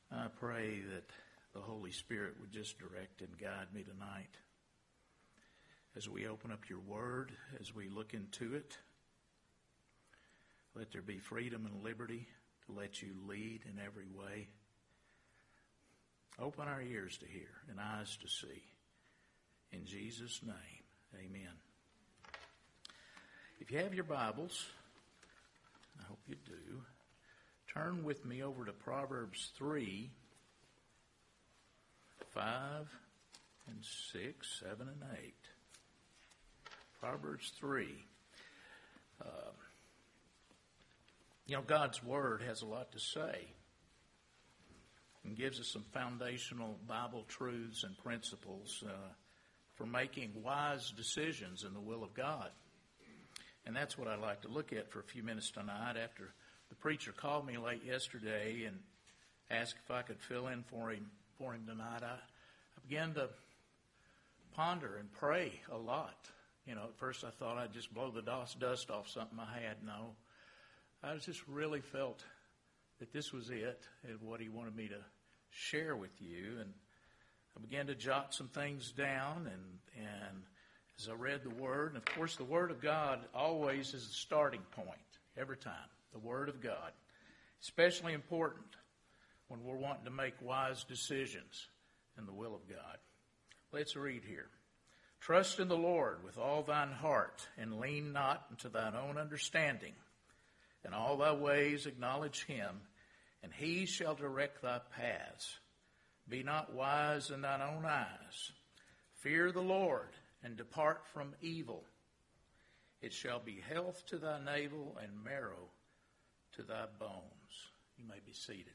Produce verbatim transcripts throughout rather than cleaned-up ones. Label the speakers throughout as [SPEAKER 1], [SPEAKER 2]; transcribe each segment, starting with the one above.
[SPEAKER 1] I pray that the Holy Spirit would just direct and guide me tonight as we open up your word, as we look into it. Let there be freedom and liberty to let you lead in every way. Open our ears to hear and eyes to see. In Jesus' name, amen. If you have your Bibles, I hope you do, turn with me over to Proverbs three, five, and six, seven, and eight. Proverbs three. Uh, you know, God's Word has a lot to say and gives us some foundational Bible truths and principles uh, for making wise decisions in the will of God. And that's what I'd like to look at for a few minutes tonight. After the preacher called me late yesterday and asked if I could fill in for him for him tonight, I, I began to ponder and pray a lot. You know, at first I thought I'd just blow the dust off something I had. No, I just really felt that this was it and what he wanted me to share with you. And I began to jot some things down, and and as I read the Word, and of course the Word of God always is the starting point, every time, the Word of God. Especially important when we're wanting to make wise decisions in the will of God. Let's read here. Trust in the Lord with all thine heart, and lean not unto thine own understanding. In all thy ways acknowledge him, and he shall direct thy paths. Be not wise in thine own eyes. Fear the Lord, and depart from evil. It shall be health to thy navel and marrow to thy bones. You may be seated.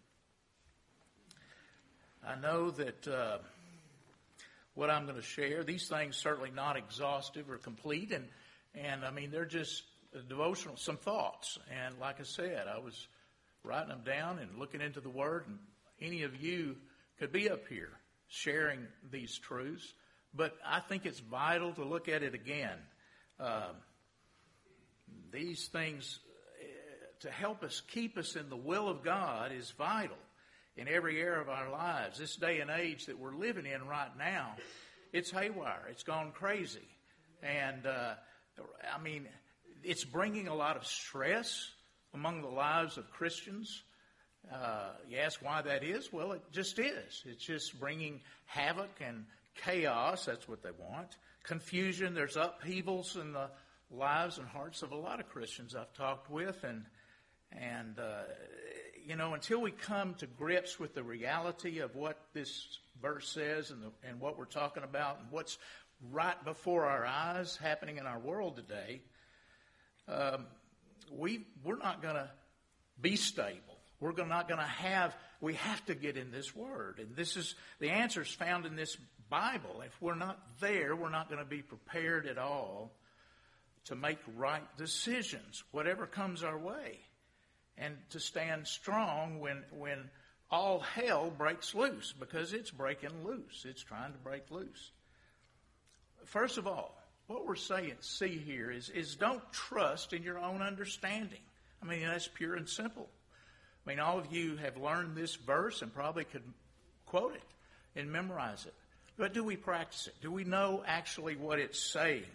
[SPEAKER 1] I know that uh, what I'm going to share, these things certainly not exhaustive or complete, and, and I mean, they're just devotional, some thoughts. And like I said, I was writing them down and looking into the Word, and any of you could be up here sharing these truths. But I think it's vital to look at it again. Uh, these things, uh, to help us keep us in the will of God, is vital in every area of our lives. This day and age that we're living in right now, it's haywire. It's gone crazy. And, uh, I mean, it's bringing a lot of stress among the lives of Christians. Uh, you ask why that is? Well, it just is. It's just bringing havoc and chaos. That's what they want. Confusion. There's upheavals in the lives and hearts of a lot of Christians I've talked with. And, and uh, you know, until we come to grips with the reality of what this verse says and, the, and what we're talking about and what's right before our eyes happening in our world today, um, we, we're not going to be stable. We're not going to have, we have to get in this Word. And this is, the answer's found in this Bible. If we're not there, we're not going to be prepared at all to make right decisions, whatever comes our way, and to stand strong when when all hell breaks loose, because it's breaking loose. It's trying to break loose. First of all, what we're saying, see here, is, is don't trust in your own understanding. I mean, that's pure and simple. I mean, all of you have learned this verse and probably could quote it and memorize it. But do we practice it? Do we know actually what it's saying?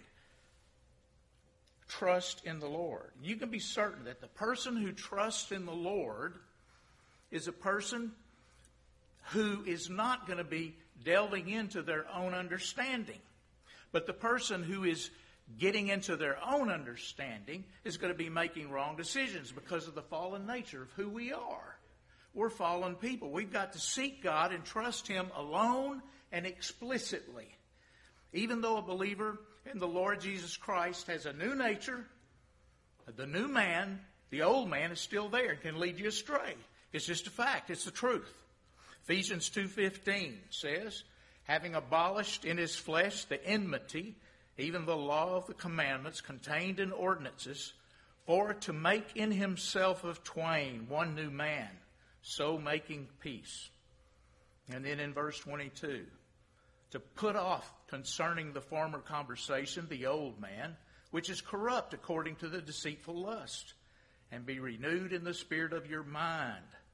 [SPEAKER 1] Trust in the Lord. You can be certain that the person who trusts in the Lord is a person who is not going to be delving into their own understanding. But the person who is getting into their own understanding is going to be making wrong decisions because of the fallen nature of who we are. We're fallen people. We've got to seek God and trust Him alone and explicitly. Even though a believer in the Lord Jesus Christ has a new nature, the new man, the old man is still there and can lead you astray. It's just a fact. It's the truth. Ephesians two fifteen says, having abolished in his flesh the enmity, even the law of the commandments contained in ordinances, for to make in himself of twain one new man, so making peace. And then in verse twenty-two, to put off concerning the former conversation the old man, which is corrupt according to the deceitful lust, and be renewed in the spirit of your mind,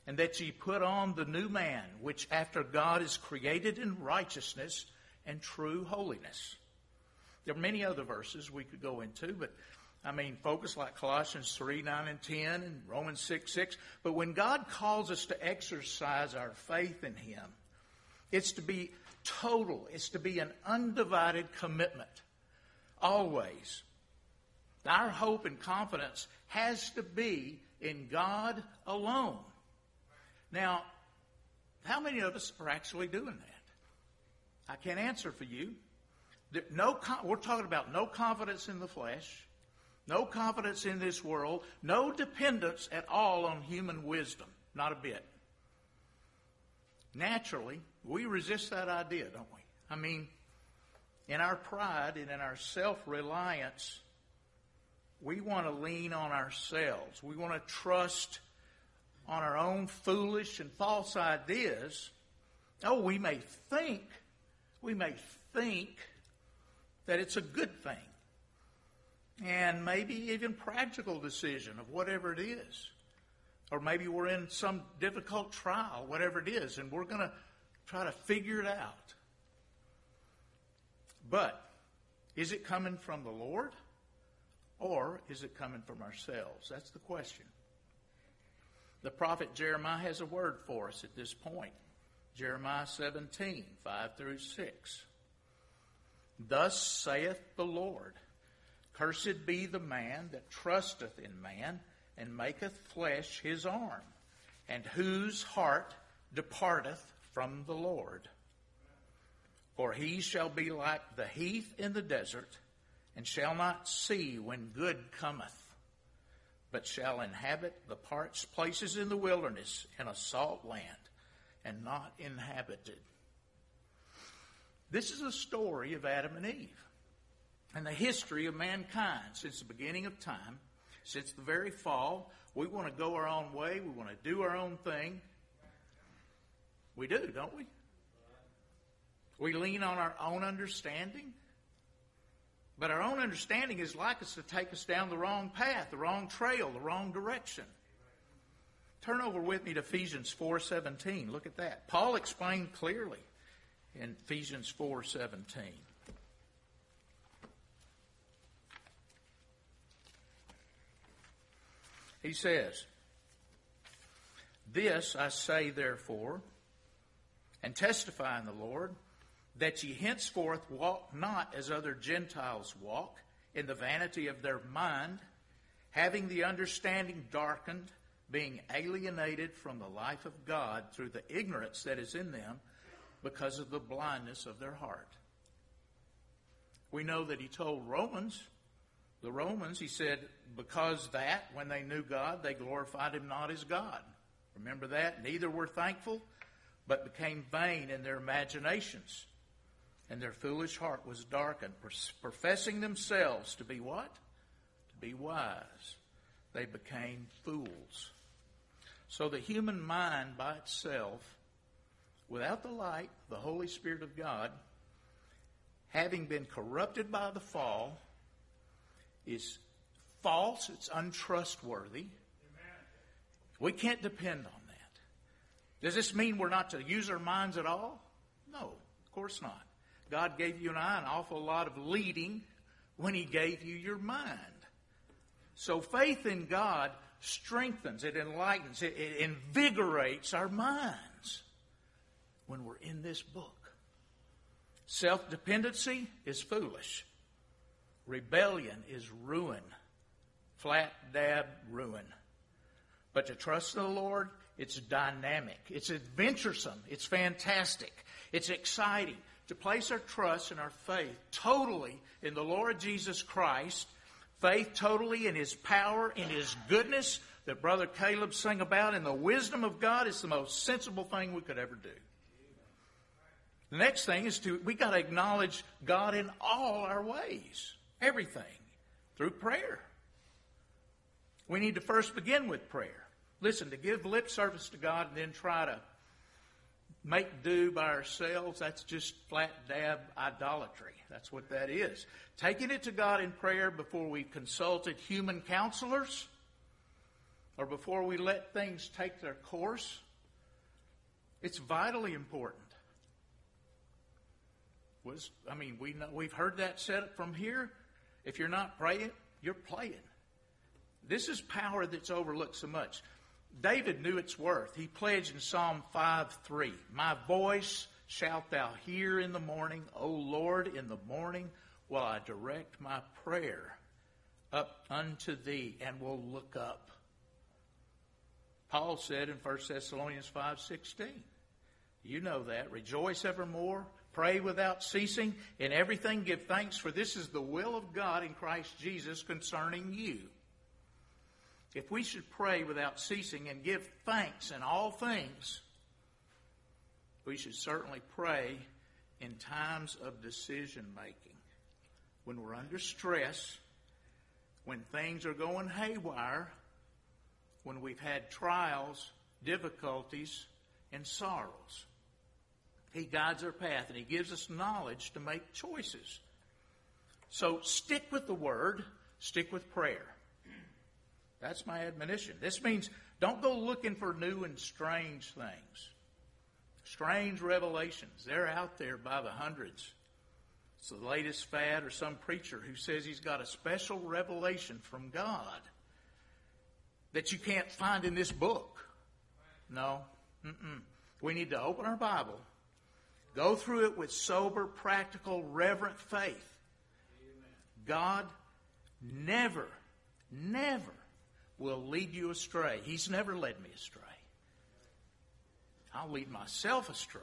[SPEAKER 1] and that ye put on the new man, which after God is created in righteousness and true holiness. There are many other verses we could go into, but I mean, focus like Colossians three, nine, and ten, and Romans six, six. But when God calls us to exercise our faith in Him, it's to be total. It's to be an undivided commitment. Always. Our hope and confidence has to be in God alone. Now, how many of us are actually doing that? I can't answer for you. No, we're talking about no confidence in the flesh, no confidence in this world, no dependence at all on human wisdom, not a bit. Naturally, we resist that idea, don't we? I mean, in our pride and in our self-reliance, we want to lean on ourselves. We want to trust on our own foolish and false ideas. Oh, we may think, we may think that it's a good thing. And maybe even practical decision of whatever it is. Or maybe we're in some difficult trial, whatever it is, and we're going to try to figure it out. But is it coming from the Lord? Or is it coming from ourselves? That's the question. The prophet Jeremiah has a word for us at this point. Jeremiah seventeen, five through six. Thus saith the Lord, cursed be the man that trusteth in man, and maketh flesh his arm, and whose heart departeth from the Lord. For he shall be like the heath in the desert, and shall not see when good cometh, but shall inhabit the parched places in the wilderness, in a salt land, and not inhabited. This is a story of Adam and Eve, and the history of mankind since the beginning of time. Since the very fall, we want to go our own way. We want to do our own thing. We do, don't we? We lean on our own understanding. But our own understanding is like us to take us down the wrong path, the wrong trail, the wrong direction. Turn over with me to Ephesians four seventeen. Look at that. Paul explained clearly in Ephesians four seventeen. He says, this I say therefore, and testify in the Lord, that ye henceforth walk not as other Gentiles walk, in the vanity of their mind, having the understanding darkened, being alienated from the life of God through the ignorance that is in them, because of the blindness of their heart. We know that he told Romans, the Romans, he said, because that, when they knew God, they glorified him not as God. Remember that? Neither were thankful, but became vain in their imaginations. And their foolish heart was darkened, professing themselves to be what? To be wise. They became fools. So the human mind by itself, without the light, the Holy Spirit of God, having been corrupted by the fall, is false, it's untrustworthy. Amen. We can't depend on that. Does this mean we're not to use our minds at all? No, of course not. God gave you and I an awful lot of leading when he gave you your mind. So faith in God strengthens, it enlightens, it, it invigorates our minds when we're in this book. Self-dependency is foolish. Rebellion is ruin. Flat dab ruin. But to trust in the Lord, it's dynamic. It's adventuresome. It's fantastic. It's exciting. To place our trust and our faith totally in the Lord Jesus Christ, faith totally in his power, in his goodness that Brother Caleb sang about, in the wisdom of God, is the most sensible thing we could ever do. The next thing is to, we got to acknowledge God in all our ways. Everything. Through prayer. We need to first begin with prayer. Listen, to give lip service to God and then try to make do by ourselves, that's just flat dab idolatry. That's what that is. Taking it to God in prayer before we've consulted human counselors, or before we let things take their course, it's vitally important. Was I mean, we know, we've heard that said from here. If you're not praying, you're playing. This is power that's overlooked so much. David knew its worth. He pledged in Psalm five three, "My voice shalt thou hear in the morning, O Lord, in the morning will I direct my prayer up unto thee, and will look up." Paul said in First Thessalonians five sixteen, you know that, "Rejoice evermore, pray without ceasing, in everything give thanks, for this is the will of God in Christ Jesus concerning you." If we should pray without ceasing and give thanks in all things, we should certainly pray in times of decision making. When we're under stress, when things are going haywire, when we've had trials, difficulties, and sorrows. He guides our path, and He gives us knowledge to make choices. So stick with the Word, stick with prayer. That's my admonition. This means don't go looking for new and strange things. Strange revelations. They're out there by the hundreds. It's the latest fad, or some preacher who says he's got a special revelation from God that you can't find in this book. No. Mm-mm. We need to open our Bible, go through it with sober, practical, reverent faith. God never, never will lead you astray. He's never led me astray. I'll lead myself astray,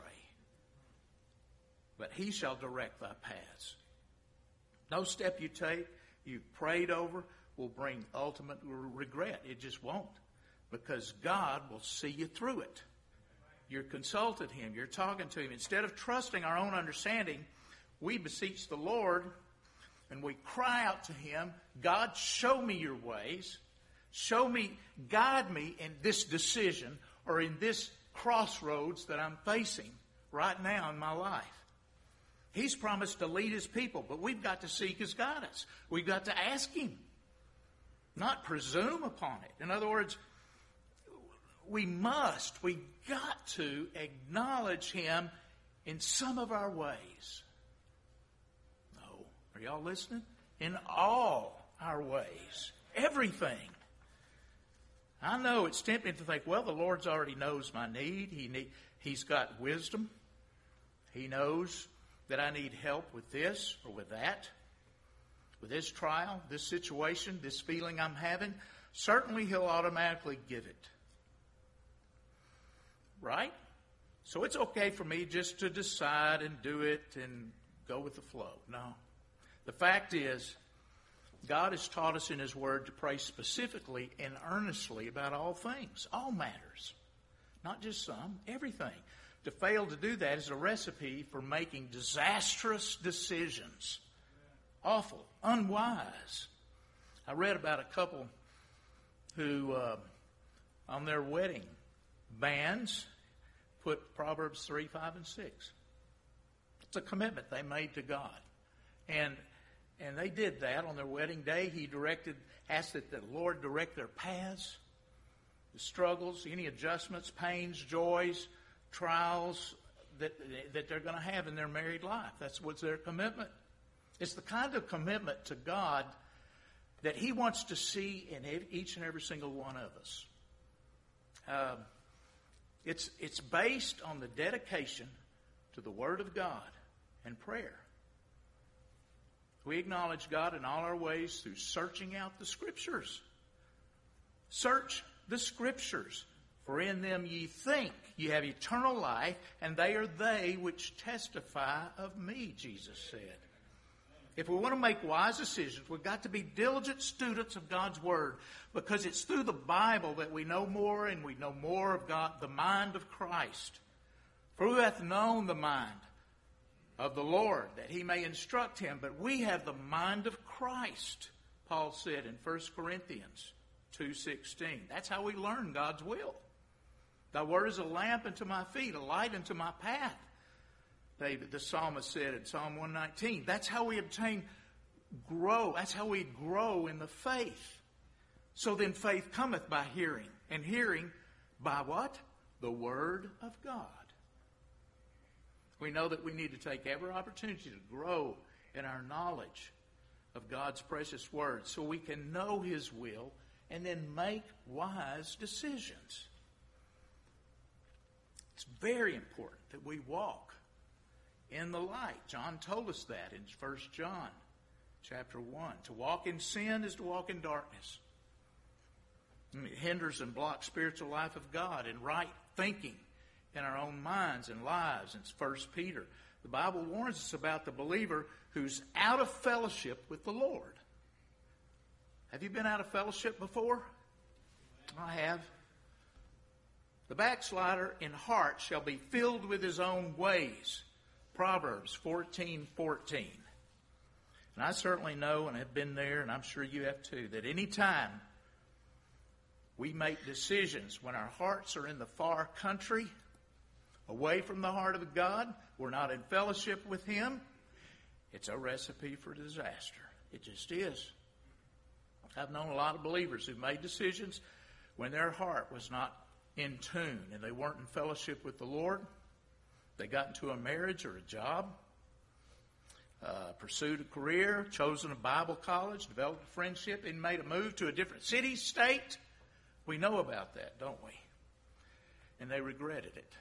[SPEAKER 1] but He shall direct thy paths. No step you take, you've prayed over, will bring ultimate regret. It just won't, because God will see you through it. You're consulted Him. You're talking to Him. Instead of trusting our own understanding, we beseech the Lord and we cry out to Him, "God, show me your ways. Show me, guide me in this decision or in this crossroads that I'm facing right now in my life." He's promised to lead His people, but we've got to seek His guidance. We've got to ask Him, not presume upon it. In other words, we must, we got to acknowledge Him in some of our ways. No. Are y'all listening? In all our ways. Everything. I know it's tempting to think, well, the Lord already knows my need. He need, He's got wisdom. He knows that I need help with this or with that, with this trial, this situation, this feeling I'm having. Certainly He'll automatically give it. Right? So it's okay for me just to decide and do it and go with the flow. No. The fact is, God has taught us in His Word to pray specifically and earnestly about all things, all matters. Not just some, everything. To fail to do that is a recipe for making disastrous decisions. Awful, unwise. I read about a couple who, uh, on their wedding bands, put Proverbs three, five, and six. It's a commitment they made to God. And and they did that on their wedding day. He directed, asked that the Lord direct their paths, the struggles, any adjustments, pains, joys, trials that that they're going to have in their married life. That's what's their commitment. It's the kind of commitment to God that He wants to see in each and every single one of us. Um, It's it's based on the dedication to the Word of God and prayer. We acknowledge God in all our ways through searching out the Scriptures. Search the Scriptures, for in them ye think ye have eternal life, and they are they which testify of me, Jesus said. If we want to make wise decisions, we've got to be diligent students of God's Word, because it's through the Bible that we know more, and we know more of God, the mind of Christ. For who hath known the mind of the Lord, that He may instruct him? But we have the mind of Christ, Paul said in First Corinthians two sixteen. That's how we learn God's will. Thy Word is a lamp unto my feet, a light unto my path. David, the psalmist, said in Psalm one nineteen. That's how we obtain, grow. That's how we grow in the faith. So then faith cometh by hearing, and hearing by what? The Word of God. We know that we need to take every opportunity to grow in our knowledge of God's precious Word so we can know His will and then make wise decisions. It's very important that we walk in the light. John told us that in First John chapter one. To walk in sin is to walk in darkness. It hinders and blocks spiritual life of God and right thinking in our own minds and lives. It's First Peter. The Bible warns us about the believer who's out of fellowship with the Lord. Have you been out of fellowship before? I have. The backslider in heart shall be filled with his own ways. Proverbs fourteen fourteen. And I certainly know and have been there, and I'm sure you have too, that any time we make decisions when our hearts are in the far country, away from the heart of God, we're not in fellowship with Him, it's a recipe for disaster. It just is. I've known a lot of believers who made decisions when their heart was not in tune and they weren't in fellowship with the Lord. They got into a marriage or a job, uh, pursued a career, chosen a Bible college, developed a friendship, and made a move to a different city, state. We know about that, don't we? And they regretted it.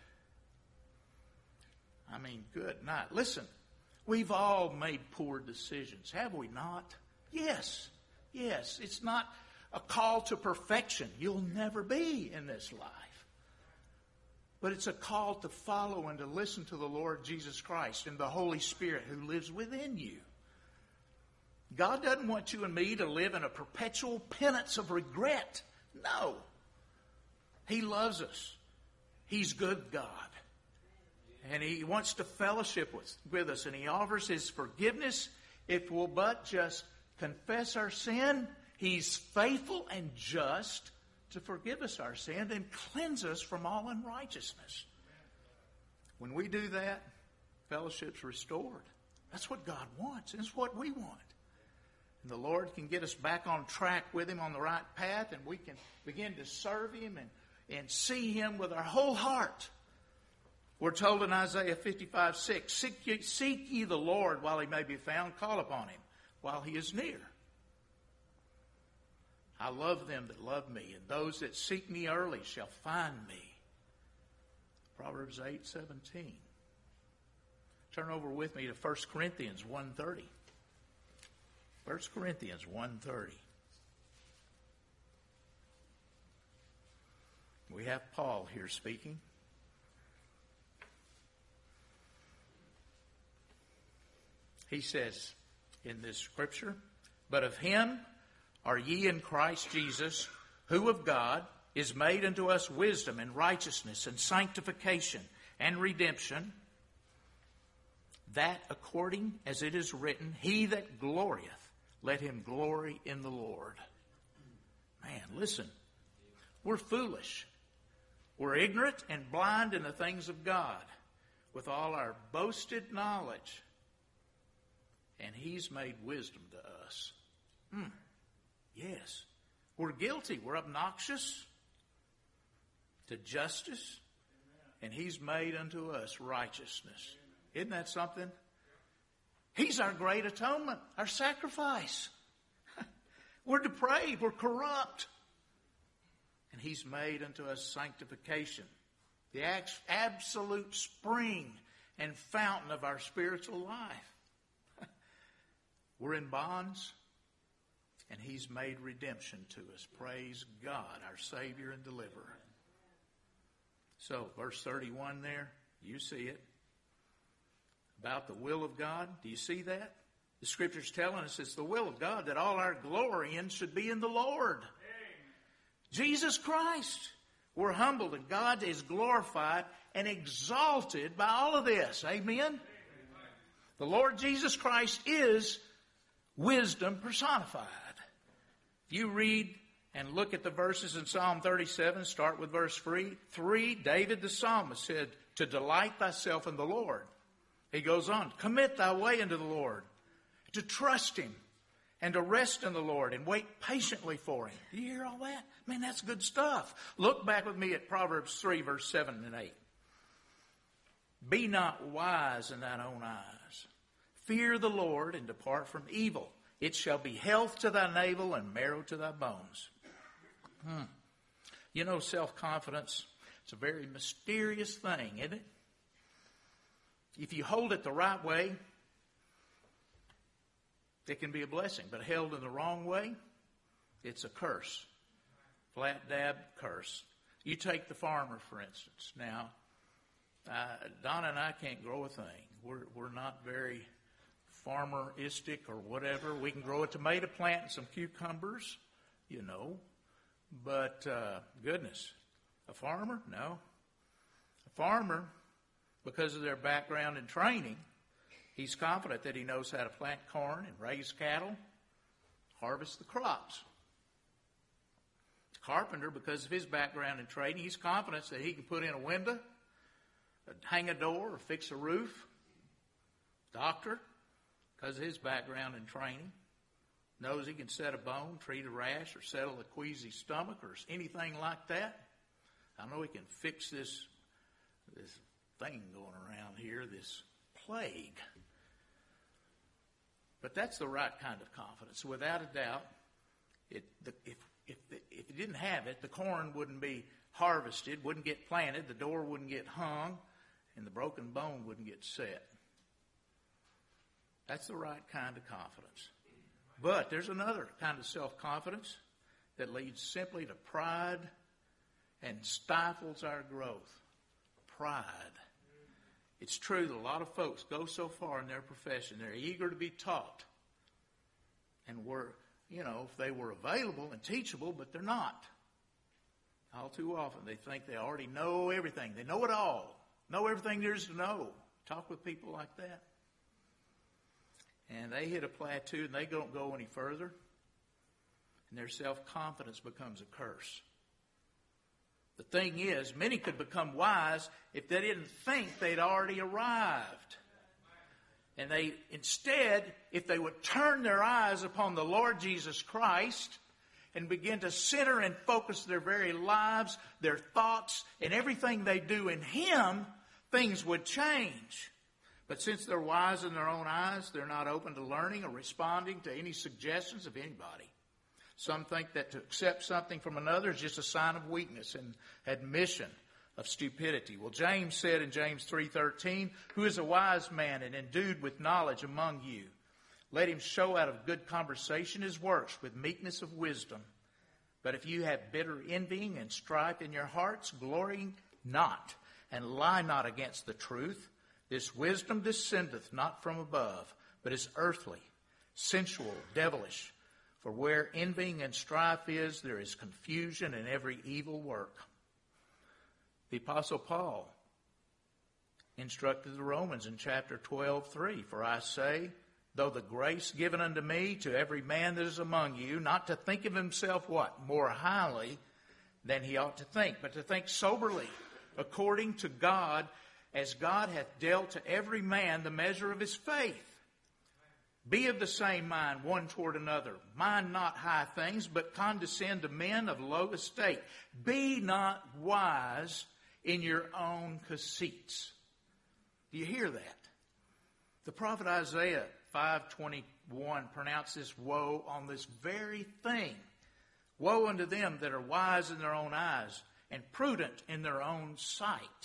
[SPEAKER 1] I mean, good night. Listen, we've all made poor decisions, have we not? Yes, yes. It's not a call to perfection. You'll never be in this life. But it's a call to follow and to listen to the Lord Jesus Christ and the Holy Spirit who lives within you. God doesn't want you and me to live in a perpetual penance of regret. No. He loves us. He's good God. And He wants to fellowship with, with us. And He offers His forgiveness if we'll but just confess our sin. He's faithful and just to forgive us our sin and cleanse us from all unrighteousness. When we do that, fellowship's restored. That's what God wants. It's what we want. And the Lord can get us back on track with Him on the right path, and we can begin to serve Him and, and see Him with our whole heart. We're told in Isaiah fifty-five six, seek ye, seek ye the Lord while He may be found, call upon Him while He is near. I love them that love me, and those that seek me early shall find me. Proverbs eight seventeen. Turn over with me to First Corinthians one thirty. First Corinthians one thirty. We have Paul here speaking. He says in this scripture, but of Him are ye in Christ Jesus, who of God is made unto us wisdom and righteousness and sanctification and redemption, that according as it is written, He that glorieth, let him glory in the Lord. Man, listen, we're foolish. We're ignorant and blind in the things of God with all our boasted knowledge. And He's made wisdom to us. Hmm. Yes. We're guilty. We're obnoxious to justice. And He's made unto us righteousness. Isn't that something? He's our great atonement, our sacrifice. We're depraved. We're corrupt. And He's made unto us sanctification, the absolute spring and fountain of our spiritual life. We're in bonds, and He's made redemption to us. Praise God, our Savior and Deliverer. So, verse thirty-one there, you see it. About the will of God. Do you see that? The Scripture's telling us it's the will of God that all our glory in should be in the Lord. Amen. Jesus Christ. We're humbled and God is glorified and exalted by all of this. Amen? Amen. The Lord Jesus Christ is wisdom personified. If you read and look at the verses in Psalm thirty-seven, start with verse three. three, David the psalmist said, to delight thyself in the Lord. He goes on, commit thy way unto the Lord, to trust Him, and to rest in the Lord and wait patiently for Him. Do you hear all that? Man, that's good stuff. Look back with me at Proverbs three, verse seven and eight. Be not wise in thine own eyes. Fear the Lord and depart from evil. It shall be health to thy navel and marrow to thy bones. Hmm. You know, self-confidence, it's a very mysterious thing, isn't it? If you hold it the right way, it can be a blessing. But held in the wrong way, it's a curse. Flat dab curse. You take the farmer, for instance. Now, uh, Donna and I can't grow a thing. We're, we're not very farmeristic or whatever. We can grow a tomato plant and some cucumbers, you know. But, uh, goodness, a farmer? No. A farmer, because of their background and training, he's confident that he knows how to plant corn and raise cattle, harvest the crops. The carpenter, because of his background and training, he's confident that he can put in a window, hang a door, or fix a roof. Doctor, because of his background and training, knows he can set a bone, treat a rash, or settle a queasy stomach, or anything like that. I know he can fix this, this thing going around here, this plague. But that's the right kind of confidence. Without a doubt, it, the, if, if, if it didn't have it, the corn wouldn't be harvested, wouldn't get planted, the door wouldn't get hung, and the broken bone wouldn't get set. That's the right kind of confidence. But there's another kind of self-confidence that leads simply to pride and stifles our growth. Pride. It's true that a lot of folks go so far in their profession, they're eager to be taught. And were, you know, if they were available and teachable, but they're not. All too often they think they already know everything. They know it all. Know everything there is to know. Talk with people like that. And they hit a plateau and they don't go any further. And their self-confidence becomes a curse. The thing is, many could become wise if they didn't think they'd already arrived. And they, instead, if they would turn their eyes upon the Lord Jesus Christ and begin to center and focus their very lives, their thoughts, and everything they do in Him, things would change. But since they're wise in their own eyes, they're not open to learning or responding to any suggestions of anybody. Some think that to accept something from another is just a sign of weakness and admission of stupidity. Well, James said in James three thirteen, "Who is a wise man and endued with knowledge among you? Let him show out of good conversation his works with meekness of wisdom. But if you have bitter envying and strife in your hearts, glory not and lie not against the truth. This wisdom descendeth not from above, but is earthly, sensual, devilish. For where envying and strife is, there is confusion in every evil work." The Apostle Paul instructed the Romans in chapter twelve three, "For I say, though the grace given unto me to every man that is among you, not to think of himself," what? "More highly than he ought to think, but to think soberly, according to God, as God hath dealt to every man the measure of his faith. Be of the same mind one toward another. Mind not high things, but condescend to men of low estate. Be not wise in your own conceits." Do you hear that? The prophet Isaiah five twenty-one pronounced this woe on this very thing. "Woe unto them that are wise in their own eyes and prudent in their own sight."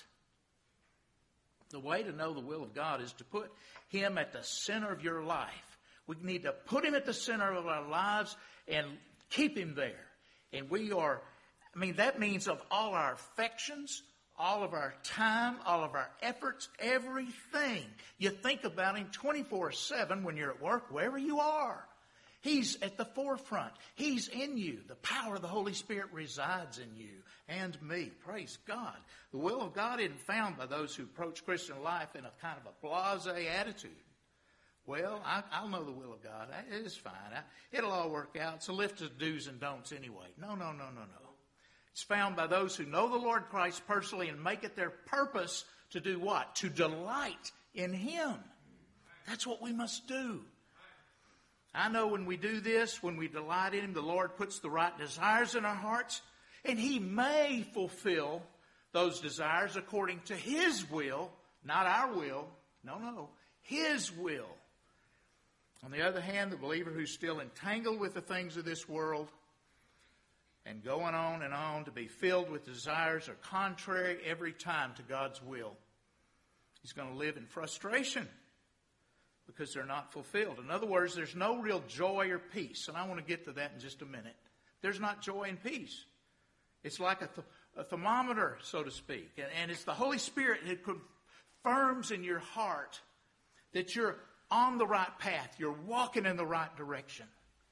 [SPEAKER 1] The way to know the will of God is to put Him at the center of your life. We need to put Him at the center of our lives and keep Him there. And we are, I mean, that means of all our affections, all of our time, all of our efforts, everything. You think about Him twenty-four seven when you're at work, wherever you are. He's at the forefront. He's in you. The power of the Holy Spirit resides in you and me. Praise God. The will of God isn't found by those who approach Christian life in a kind of a blasé attitude. Well, I, I'll know the will of God. It's fine. I, it'll all work out. It's a list of do's and don'ts anyway. No, no, no, no, no. It's found by those who know the Lord Christ personally and make it their purpose to do what? To delight in Him. That's what we must do. I know when we do this, when we delight in Him, the Lord puts the right desires in our hearts, and He may fulfill those desires according to His will, not our will. No, no, His will. On the other hand, the believer who's still entangled with the things of this world and going on and on to be filled with desires are contrary every time to God's will. He's going to live in frustration because they're not fulfilled. In other words, there's no real joy or peace. And I want to get to that in just a minute. There's not joy and peace. It's like a, th- a thermometer, so to speak. And, and it's the Holy Spirit that confirms in your heart that you're on the right path. You're walking in the right direction.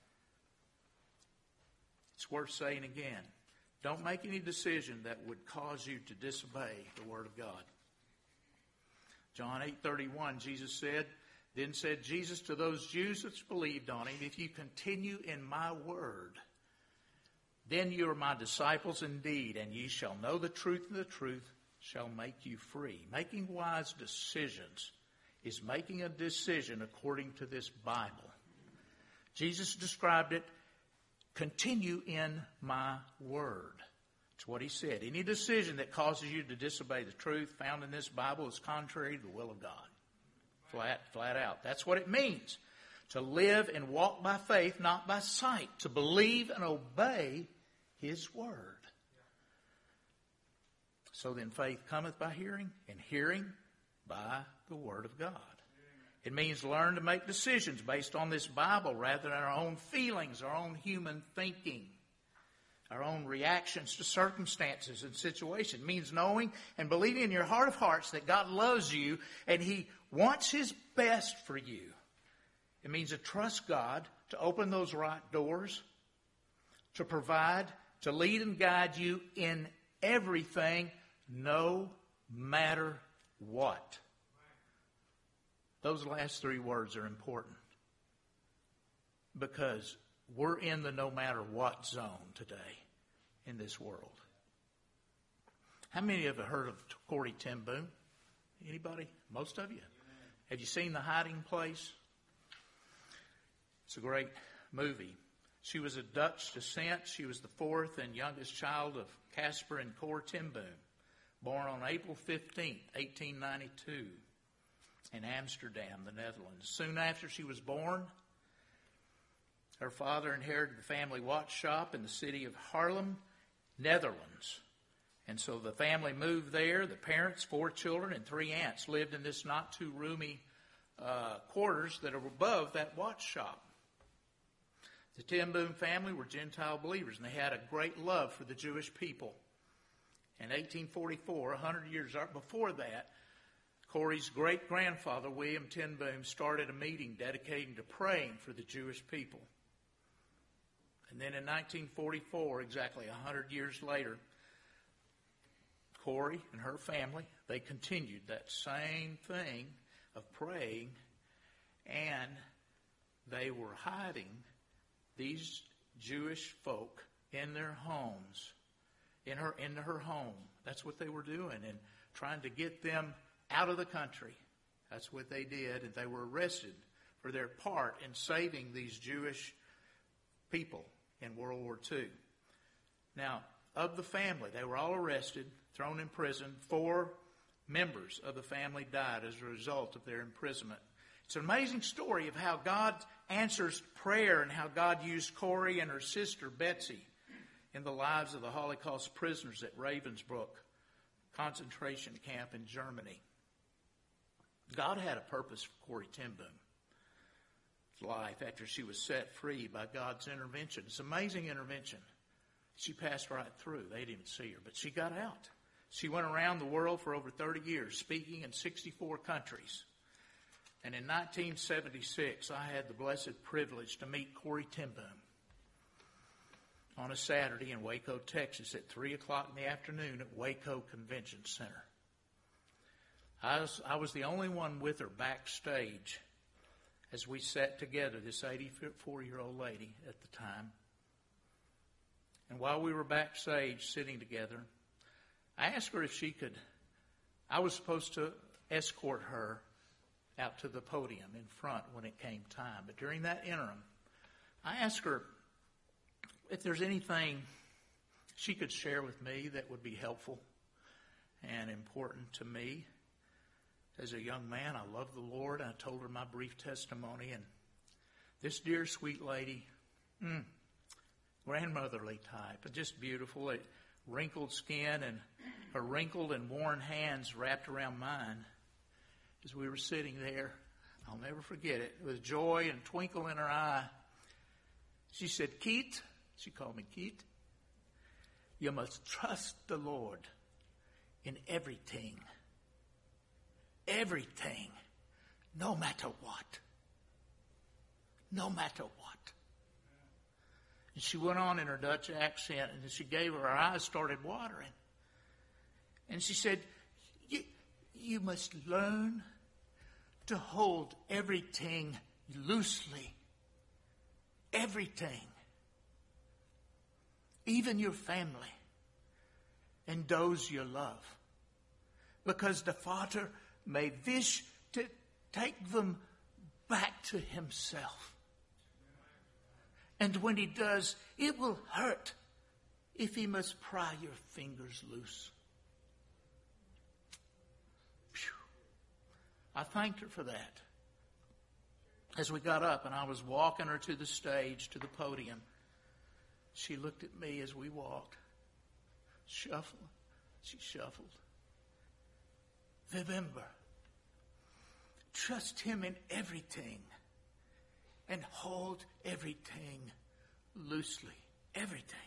[SPEAKER 1] It's worth saying again. Don't make any decision that would cause you to disobey the Word of God. John eight thirty-one, Jesus said, Then said Jesus to those Jews which believed on Him, If you continue in my word, then you are my disciples indeed, and ye shall know the truth, and the truth shall make you free. Making wise decisions is making a decision according to this Bible. Jesus described it, continue in my word. It's what He said. Any decision that causes you to disobey the truth found in this Bible is contrary to the will of God. Flat, flat out. That's what it means. To live and walk by faith, not by sight. To believe and obey His word. So then faith cometh by hearing, and hearing by the word of God. It means learn to make decisions based on this Bible rather than our own feelings, our own human thinking, our own reactions to circumstances and situations. It means knowing and believing in your heart of hearts that God loves you and He wants His best for you. It means to trust God to open those right doors, to provide, to lead and guide you in everything, no matter what. Those last three words are important because we're in the no matter what zone today in this world. How many of you have heard of Corrie ten Boom? Anybody? Most of you? Have you seen The Hiding Place? It's a great movie. She was of Dutch descent. She was the fourth and youngest child of Casper and Cor ten Boom, born on April fifteenth, eighteen ninety-two, in Amsterdam, the Netherlands. Soon after she was born, her father inherited the family watch shop in the city of Haarlem, Netherlands. And so the family moved there. The parents, four children, and three aunts lived in this not too roomy uh, quarters that are above that watch shop. The ten Boom family were Gentile believers, and they had a great love for the Jewish people. In eighteen forty-four, one hundred years before that, Corrie's great-grandfather, William ten Boom, started a meeting dedicated to praying for the Jewish people. And then in nineteen forty-four, exactly one hundred years later, Corrie and her family, they continued that same thing of praying, and they were hiding these Jewish folk in their homes, in her in her home. That's what they were doing, and trying to get them out of the country. That's what they did, and they were arrested for their part in saving these Jewish people in World War Two. Now, of the family, they were all arrested, thrown in prison. Four members of the family died as a result of their imprisonment. It's an amazing story of how God answers prayer and how God used Corrie and her sister Betsy in the lives of the Holocaust prisoners at Ravensbrück concentration camp in Germany. God had a purpose for Corrie ten Boom's life after she was set free by God's intervention. It's an amazing intervention. She passed right through. They didn't even see her, but she got out. She went around the world for over thirty years, speaking in sixty-four countries. And in nineteen seventy-six, I had the blessed privilege to meet Corrie ten Boom on a Saturday in Waco, Texas at three o'clock in the afternoon at Waco Convention Center. I was, I was the only one with her backstage as we sat together, this eighty-four-year-old lady at the time. And while we were backstage sitting together, I asked her if she could, I was supposed to escort her out to the podium in front when it came time. But during that interim, I asked her if there's anything she could share with me that would be helpful and important to me. As a young man, I love the Lord. I told her my brief testimony, and this dear, sweet lady, mm, grandmotherly type, just beautiful, a wrinkled skin and her wrinkled and worn hands wrapped around mine as we were sitting there. I'll never forget it. With joy and twinkle in her eye, she said, "Keith," she called me Keith, "you must trust the Lord in everything. Everything. No matter what. No matter what." And she went on in her Dutch accent, and she gave her, her eyes started watering. And she said, you, you must learn to hold everything loosely. Everything. Even your family. And those you love. Because the Father may wish to take them back to himself. And when he does, it will hurt if he must pry your fingers loose. Phew. I thanked her for that. As we got up and I was walking her to the stage, to the podium, she looked at me as we walked. Shuffle. She shuffled. Remember, trust him in everything and hold everything loosely. Everything.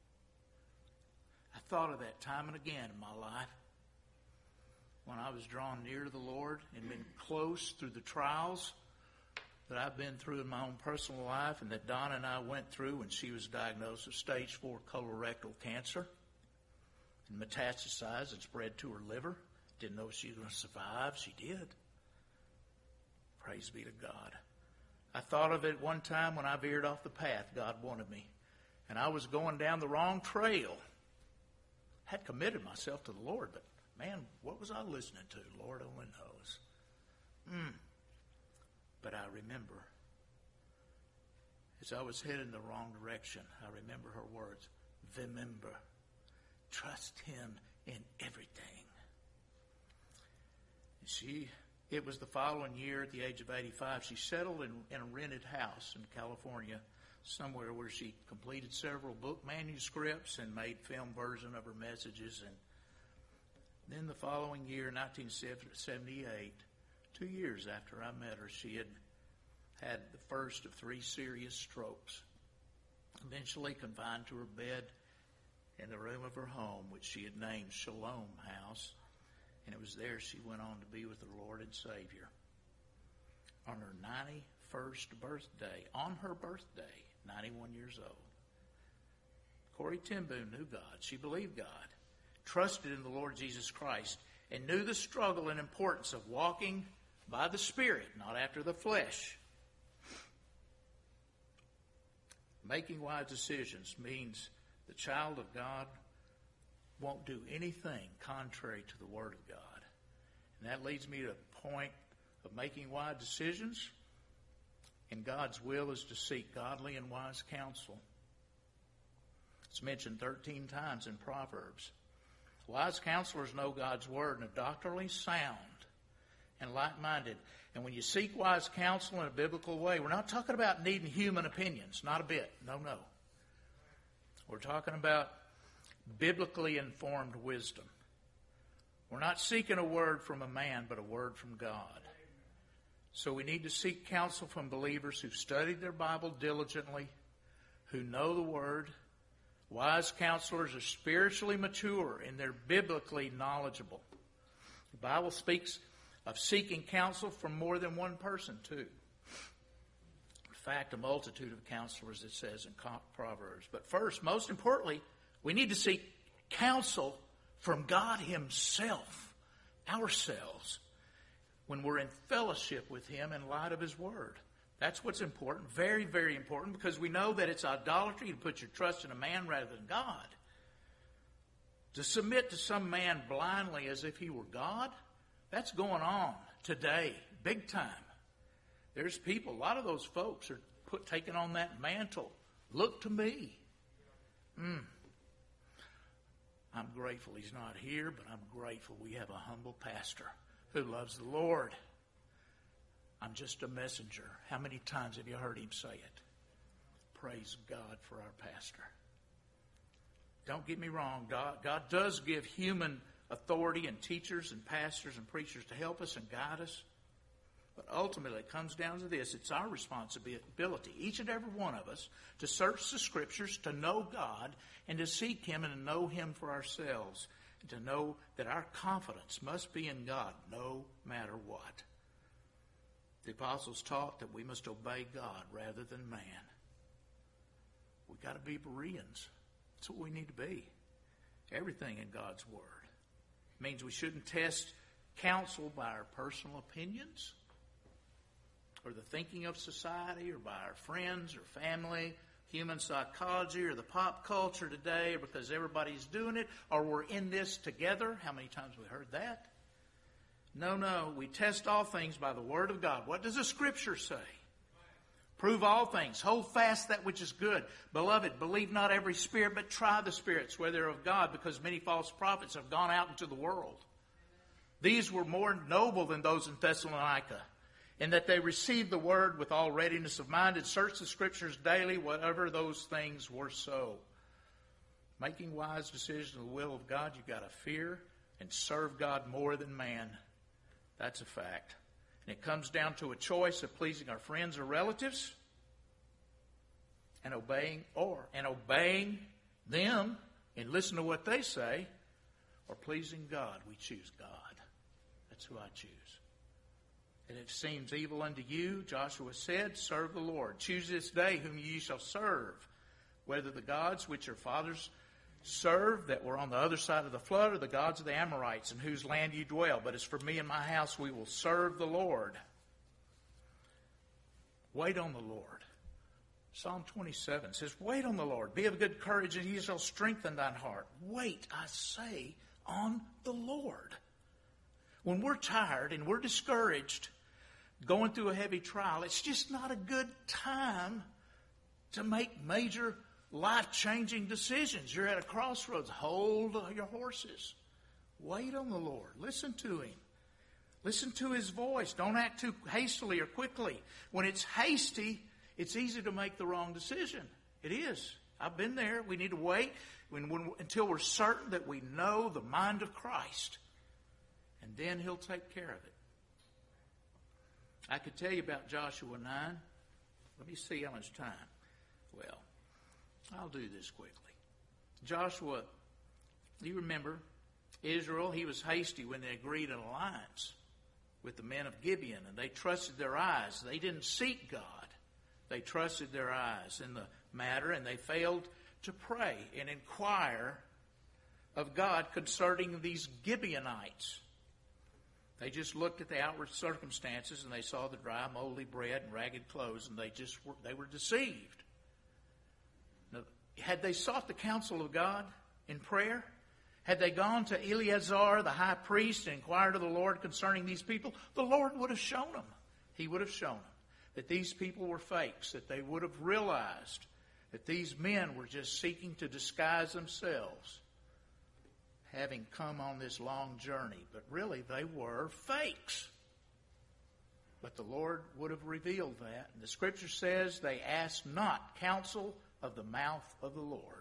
[SPEAKER 1] I thought of that time and again in my life when I was drawn near to the Lord and been close through the trials that I've been through in my own personal life and that Donna and I went through when she was diagnosed with stage four colorectal cancer and metastasized and spread to her liver. Didn't know if she was going to survive. She did. Praise be to God. I thought of it one time when I veered off the path God wanted me. And I was going down the wrong trail. Had committed myself to the Lord, but man, what was I listening to? Lord only knows. Mm. But I remember, as I was heading the wrong direction, I remember her words. Remember, trust him in everything. And she... It was the following year, at the age of eighty-five, she settled in, in a rented house in California, somewhere where she completed several book manuscripts and made film version of her messages. And then the following year, nineteen seventy-eight, two years after I met her, she had had the first of three serious strokes, eventually confined to her bed in the room of her home, which she had named Shalom House. And it was there she went on to be with the Lord and Savior. On her ninety-first birthday, on her birthday, ninety-one years old. Corrie ten Boom knew God. She believed God, trusted in the Lord Jesus Christ, and knew the struggle and importance of walking by the Spirit, not after the flesh. Making wise decisions means the child of God won't do anything contrary to the Word of God. And that leads me to the point of making wise decisions. And God's will is to seek godly and wise counsel. It's mentioned thirteen times in Proverbs. Wise counselors know God's Word and are doctrinally sound and like-minded. And when you seek wise counsel in a biblical way, we're not talking about needing human opinions. Not a bit. No, no. We're talking about biblically informed wisdom. We're not seeking a word from a man, but a word from God. So we need to seek counsel from believers who've studied their Bible diligently, who know the Word. Wise counselors are spiritually mature and they're biblically knowledgeable. The Bible speaks of seeking counsel from more than one person, too. In fact, a multitude of counselors, it says in Proverbs. But first, most importantly, we need to seek counsel from God himself, ourselves, when we're in fellowship with him in light of his word. That's what's important, very, very important, because we know that it's idolatry to put your trust in a man rather than God. To submit to some man blindly as if he were God, that's going on today, big time. There's people, a lot of those folks are put taken on that mantle. Look to me. Mm. I'm grateful he's not here, but I'm grateful we have a humble pastor who loves the Lord. I'm just a messenger. How many times have you heard him say it? Praise God for our pastor. Don't get me wrong. God, God does give human authority and teachers and pastors and preachers to help us and guide us. But ultimately, it comes down to this. It's our responsibility, each and every one of us, to search the Scriptures, to know God, and to seek Him and to know Him for ourselves. And to know that our confidence must be in God no matter what. The apostles taught that we must obey God rather than man. We've got to be Bereans. That's what we need to be. Everything in God's Word. It means we shouldn't test counsel by our personal opinions or the thinking of society or by our friends or family, human psychology or the pop culture today, or because everybody's doing it, or we're in this together. How many times have we heard that? No, no. We test all things by the Word of God. What does the Scripture say? Prove all things. Hold fast that which is good. Beloved, believe not every spirit, but try the spirits, whether they're of God, because many false prophets have gone out into the world. These were more noble than those in Thessalonica, in that they received the word with all readiness of mind and searched the Scriptures daily, whatever those things were so. Making wise decisions in the will of God, you've got to fear and serve God more than man. That's a fact. And it comes down to a choice of pleasing our friends or relatives and obeying or and obeying them and listen to what they say, or pleasing God. We choose God. That's who I choose. And if it seems evil unto you, Joshua said, serve the Lord. Choose this day whom ye shall serve, whether the gods which your fathers served that were on the other side of the flood, or the gods of the Amorites in whose land you dwell. But as for me and my house, we will serve the Lord. Wait on the Lord. Psalm twenty-seven says, wait on the Lord. Be of good courage, and he shall strengthen thine heart. Wait, I say, on the Lord. When we're tired and we're discouraged, going through a heavy trial, it's just not a good time to make major life-changing decisions. You're at a crossroads. Hold your horses. Wait on the Lord. Listen to Him. Listen to His voice. Don't act too hastily or quickly. When it's hasty, it's easy to make the wrong decision. It is. I've been there. We need to wait when, when, until we're certain that we know the mind of Christ. And then He'll take care of it. I could tell you about Joshua nine. Let me see how much time. Well, I'll do this quickly. Joshua, you remember, Israel, he was hasty when they agreed an alliance with the men of Gibeon, and they trusted their eyes. They didn't seek God. They trusted their eyes in the matter, and they failed to pray and inquire of God concerning these Gibeonites. They just looked at the outward circumstances, and they saw the dry, moldy bread and ragged clothes, and they just were, they were deceived. Now, had they sought the counsel of God in prayer? Had they gone to Eleazar, the high priest, and inquired of the Lord concerning these people? The Lord would have shown them. He would have shown them that these people were fakes, that they would have realized that these men were just seeking to disguise themselves, having come on this long journey. But really, they were fakes. But the Lord would have revealed that. And the Scripture says they asked not counsel of the mouth of the Lord.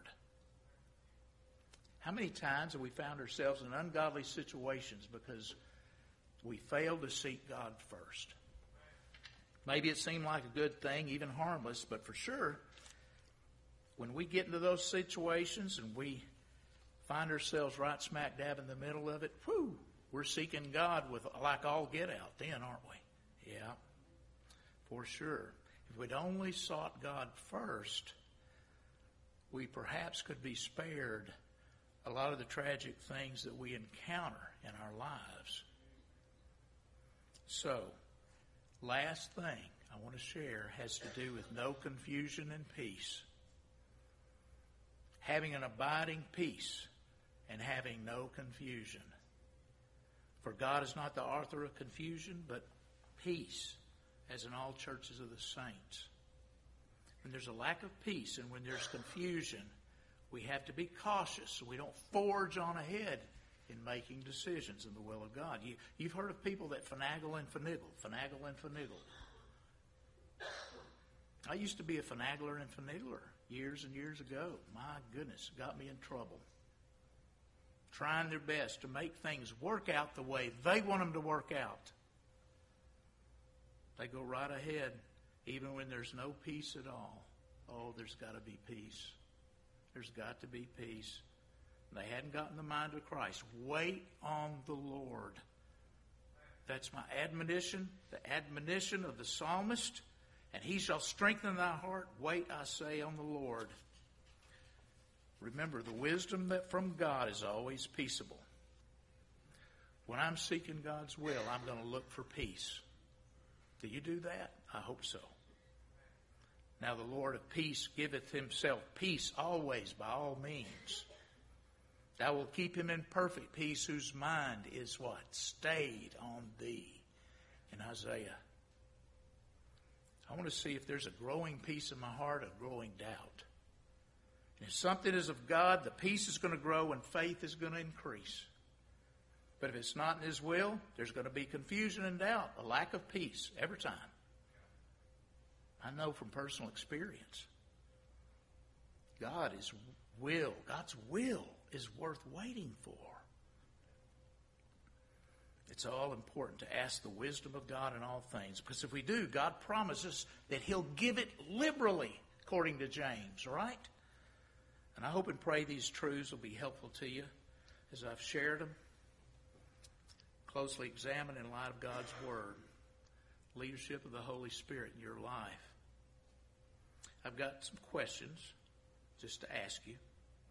[SPEAKER 1] How many times have we found ourselves in ungodly situations because we failed to seek God first? Maybe it seemed like a good thing, even harmless, but for sure, when we get into those situations and we find ourselves right smack dab in the middle of it, whew, we're seeking God with like all get out then, aren't we? Yeah, for sure. If we'd only sought God first, we perhaps could be spared a lot of the tragic things that we encounter in our lives. So, last thing I want to share has to do with no confusion and peace. Having an abiding peace and having no confusion. For God is not the author of confusion, but peace, as in all churches of the saints. when there's a lack of peace and when there's confusion, we have to be cautious so we don't forge on ahead in making decisions in the will of God. You, you've heard of people that finagle and finagle, finagle and finagle. I used to be a finagler and finagler years and years ago. My goodness, got me in trouble. Trying their best to make things work out the way they want them to work out. They go right ahead, even when there's no peace at all. Oh, there's got to be peace. There's got to be peace. They hadn't gotten the mind of Christ. Wait on the Lord. That's my admonition, the admonition of the psalmist. And he shall strengthen thy heart. Wait, I say, on the Lord. Remember, the wisdom that from God is always peaceable. When I'm seeking God's will, I'm going to look for peace. Do you do that? I hope so. Now the Lord of peace giveth himself peace always by all means. Thou wilt keep him in perfect peace whose mind is what? Stayed on thee. In Isaiah. I want to see if there's a growing peace in my heart, a growing doubt. And if something is of God, the peace is going to grow and faith is going to increase. But if it's not in his will, there's going to be confusion and doubt, a lack of peace every time. I know from personal experience. God is will, God's will is worth waiting for. It's all important to ask the wisdom of God in all things. Because if we do, God promises that he'll give it liberally, according to James, right? And I hope and pray these truths will be helpful to you as I've shared them. Closely examine in light of God's Word. Leadership of the Holy Spirit in your life. I've got some questions just to ask you.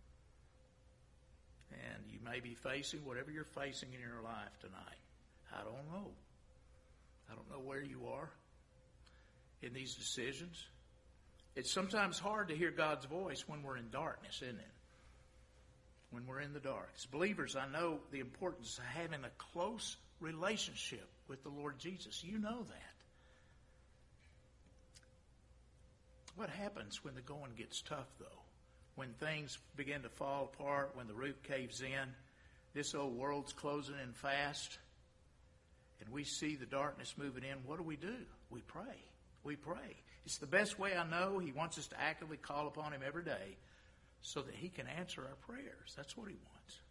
[SPEAKER 1] And you may be facing whatever you're facing in your life tonight. I don't know. I don't know where you are in these decisions. It's sometimes hard to hear God's voice when we're in darkness, isn't it? When we're in the dark. As believers, I know the importance of having a close relationship with the Lord Jesus. You know that. What happens when the going gets tough, though? When things begin to fall apart, when the roof caves in, this old world's closing in fast, and we see the darkness moving in, what do we do? We pray. We pray. It's the best way I know. He wants us to actively call upon him every day so that he can answer our prayers. That's what he wants.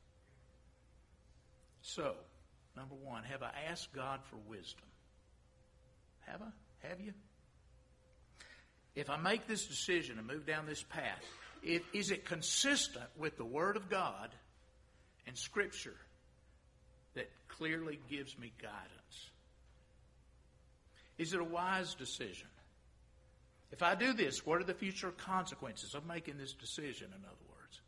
[SPEAKER 1] So, number one, have I asked God for wisdom? Have I? Have you? If I make this decision and move down this path, it, is it consistent with the Word of God and Scripture that clearly gives me guidance? Is it a wise decision? If I do this, what are the future consequences of making this decision, in other words?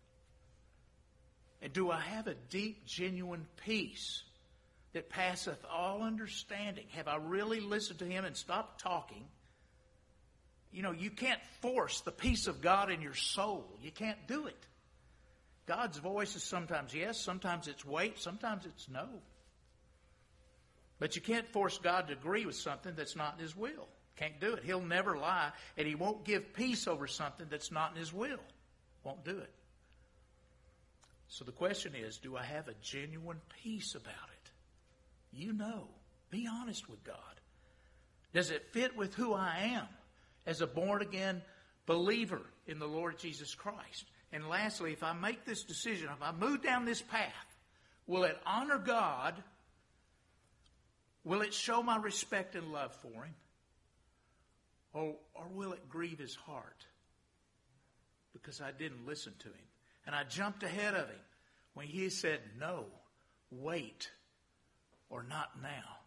[SPEAKER 1] And do I have a deep, genuine peace that passeth all understanding? Have I really listened to him and stopped talking? You know, you can't force the peace of God in your soul. You can't do it. God's voice is sometimes yes, sometimes it's wait, sometimes it's no. But you can't force God to agree with something that's not in his will. Can't do it. He'll never lie, and he won't give peace over something that's not in his will. Won't do it. So the question is, do I have a genuine peace about it? You know. Be honest with God. Does it fit with who I am as a born-again believer in the Lord Jesus Christ? And lastly, if I make this decision, if I move down this path, will it honor God? Will it show my respect and love for him? Or, or will it grieve his heart because I didn't listen to him? And I jumped ahead of him when he said, no, wait, or not now.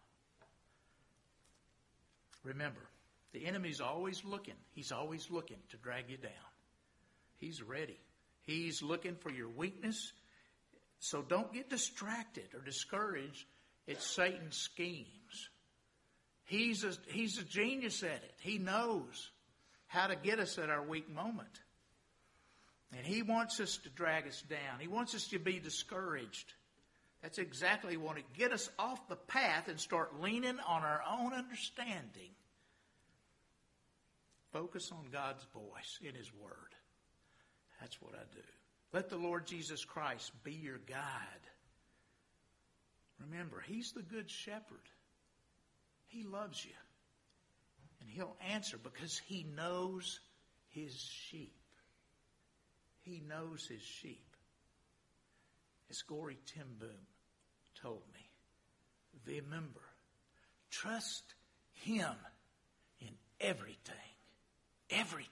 [SPEAKER 1] Remember, the enemy's always looking. He's always looking to drag you down. He's ready. He's looking for your weakness. So don't get distracted or discouraged at Satan's schemes. He's a, he's a genius at it. He knows how to get us at our weak moment. And he wants us to drag us down. He wants us to be discouraged. That's exactly what it get us off the path and start leaning on our own understanding Focus on God's voice in His Word. That's what I do. Let the Lord Jesus Christ be your guide. Remember, He's the good shepherd. He loves you. And He'll answer because He knows His sheep. He knows His sheep. As Gory Ten Boom told me, remember, trust Him in everything. Everything.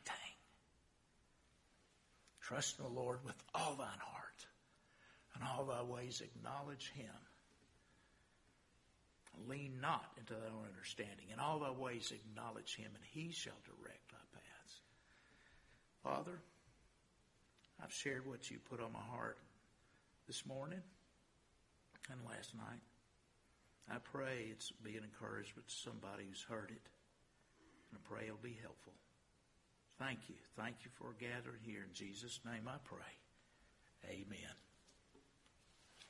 [SPEAKER 1] Trust in the Lord with all thine heart, and all thy ways acknowledge Him. Lean not into thy own understanding. In all thy ways acknowledge Him, and He shall direct thy paths. Father, I've shared what you put on my heart this morning and last night. I pray it's be an encouragement to somebody who's heard it. And I pray it'll be helpful. Thank you. Thank you for gathering here. In Jesus' name I pray. Amen.